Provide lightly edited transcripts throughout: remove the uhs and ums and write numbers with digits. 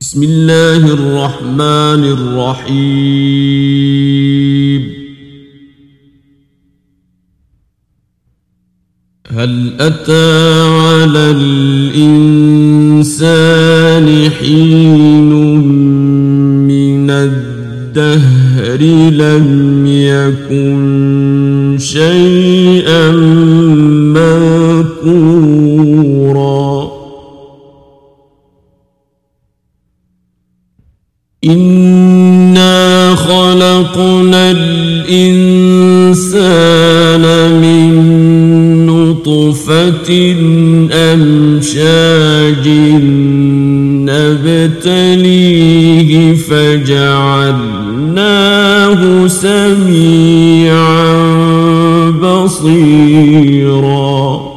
بسم الله الرحمن الرحيم. هل أتى على الإنسان حين من الدهر لم يكن شيئا مذكورا. إنا خلقنا الإنسان من نطفة أمشاج نبتليه فجعلناه سميعا بصيرا.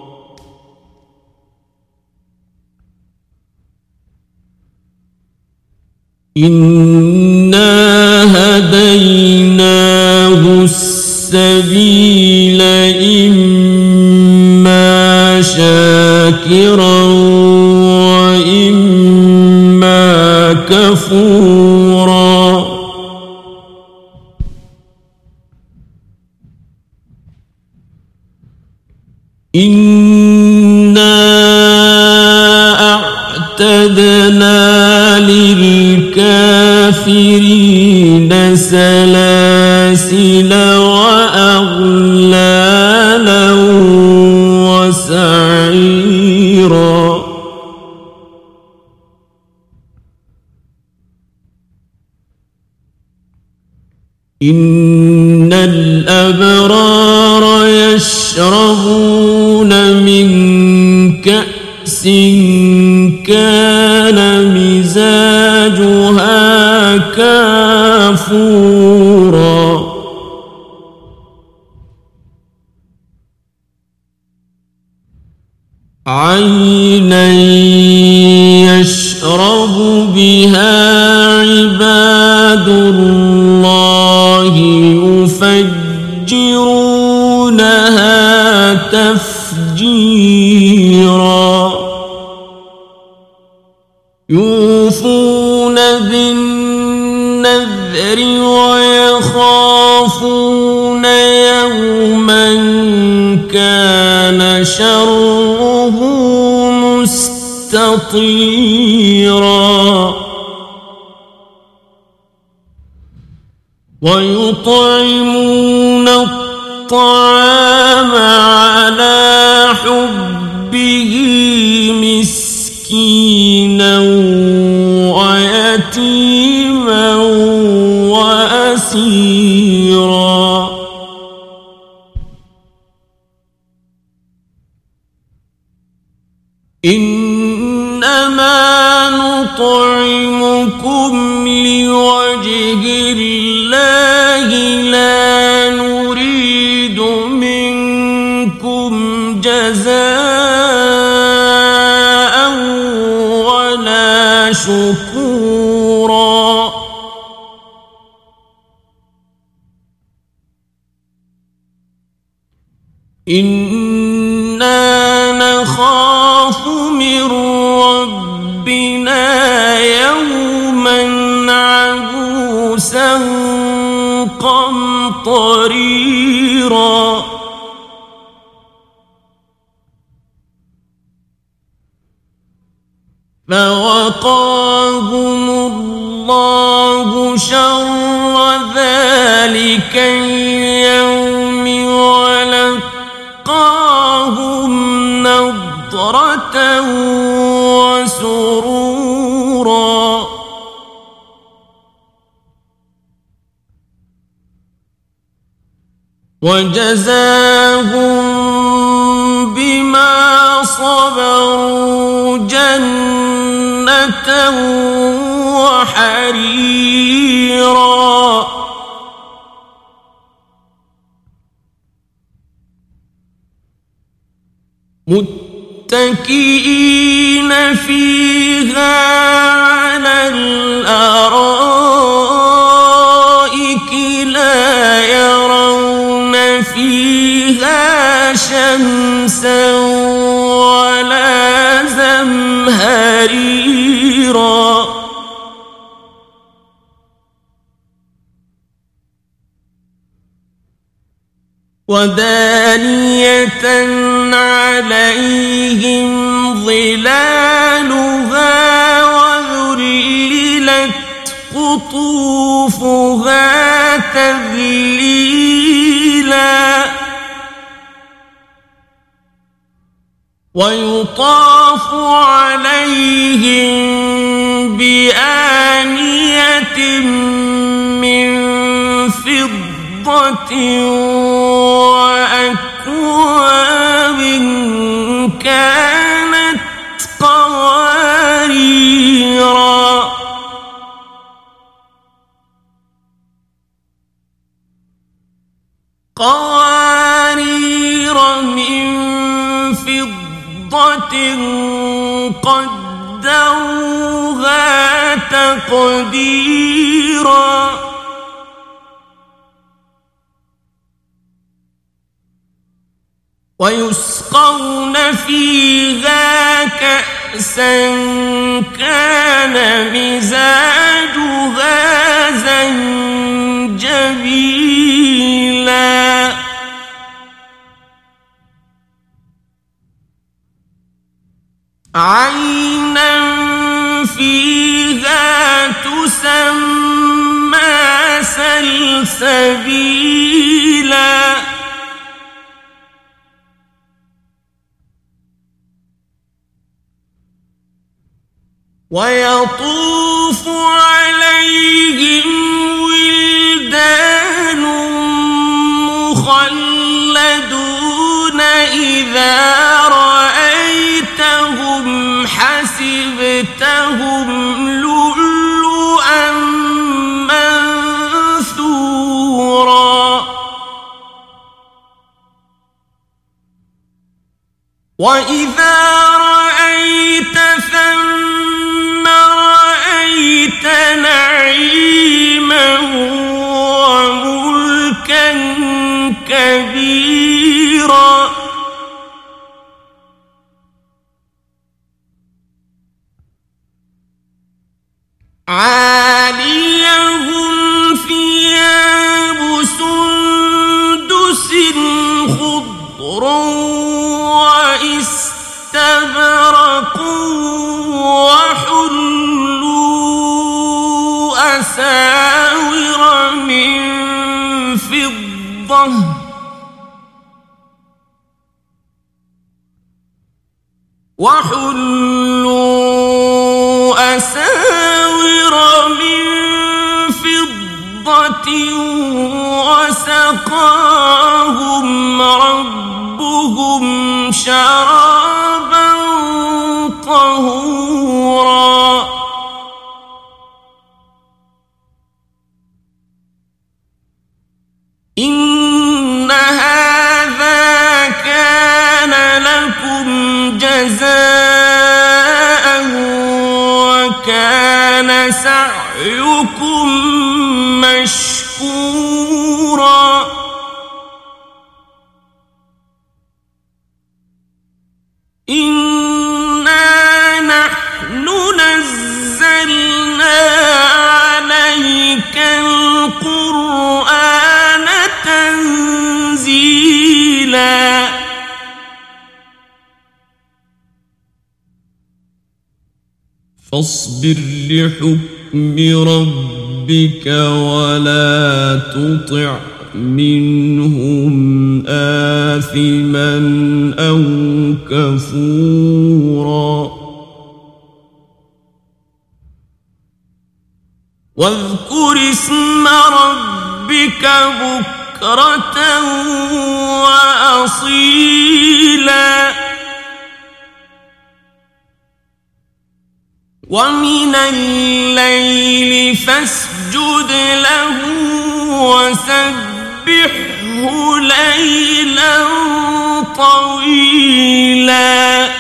إنا هديناه السبيل إما شاكرا وإما كفورا. إنا أعتدنا للكافرين سلاسل وأغلالا وسعيرا. إن الأبرار يشربون من كأس كان مزاجها كافورا. عينا يشرب بها عباد الله يفجرونها تفجيرا. يوفون بالنذر ويخافون يوما كان شره مستطيرا. ويطعمون الطعام على حبه مسكينا ويتيما وأسيرا. إنما نطعمكم لوجه الله لا نريد منكم جزاء ولا شكورا. إنا نخاف من ربنا يوما عبوسا قمطريرا. فوقاهم الله شر ذلك اليوم ولقاهم نضرة وسرورا. وجزاهم بما صبروا جنة وحريرا. متكئين فيها على الأرائك لا يرون فيها شمسا ولا زمهريرا. ودانية عليهم ظلالها وذللت قطوفها تذليلا ويطاف عليهم بآنية من فضة وأكواب كانت قوارير من فضة قدروها تقديرا ويسقون فيها كأسا كان مزاجها زنجبيلا عينا فيها تسمى سلسبيلا ويطوف عليهم ولدان مخلدون إذا رأيتهم حسبتهم لؤلؤا منثورا وإذا رأيت ثم رأيت نعيما وملكا كبيرا عاليهم ثياب سندس خضر واستبرق وحلوا أساور من فضة وسقاهم ربهم شرابا طهورا إن هذا كان لكم جزاء وكان سعيكم مشكورا إنا نحن نزلنا عليك القرآن تنزيلا فاصبر لحكم ربك ولا تطع منهم آثما أو كفورا واذكر اسم ربك بكرة وأصيلا ومن الليل فاسجد له وسبحه ليلا طويلا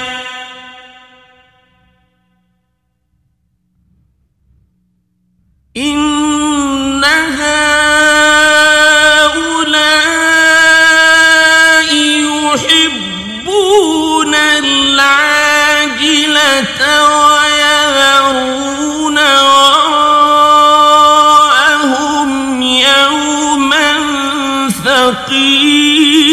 إن هؤلاء يحبون العاجلة ويذرون وراءهم يوما ثقيلا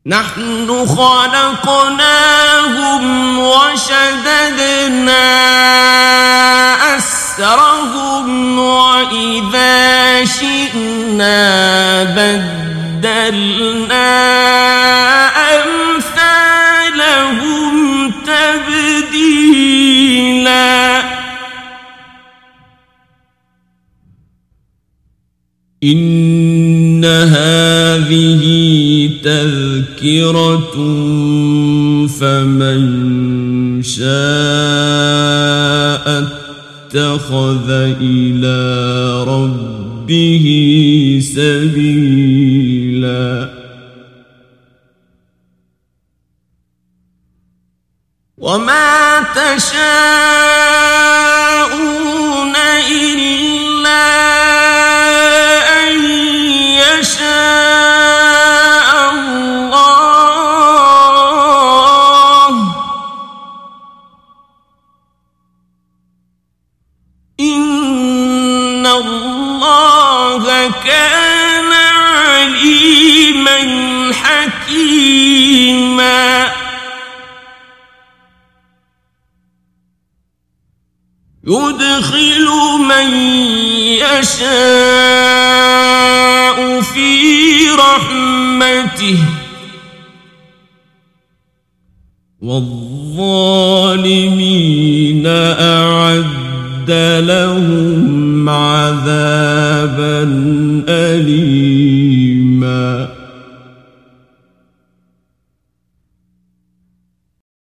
نحن خلقناهم وشددنا أسرهم وإذا شئنا بدلنا أمثالهم تبديلا إن هذه تذكرة فمن شاء اتخذ إلى ربه سبيلا وما تشاءون إلا أن يشاء الله إن الله كان عليما حكيما يدخل من يشاء في رحمته والظالمين أعد لهم عذابا أليما